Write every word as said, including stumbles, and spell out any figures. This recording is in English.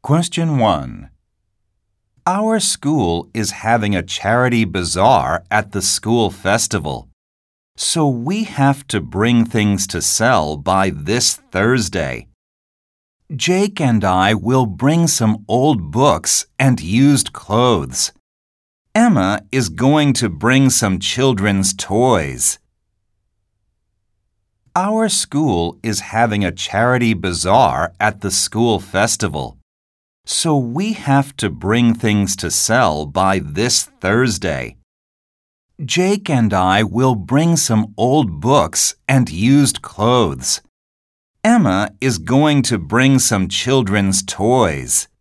Question one. Our school is having a charity bazaar at the school festival, so we have to bring things to sell by this Thursday. Jake and I will bring some old books and used clothes. Emma is going to bring some children's toys. Our school is having a charity bazaar at the school festival, so we have to bring things to sell by this Thursday. Jake and I will bring some old books and used clothes. Emma is going to bring some children's toys.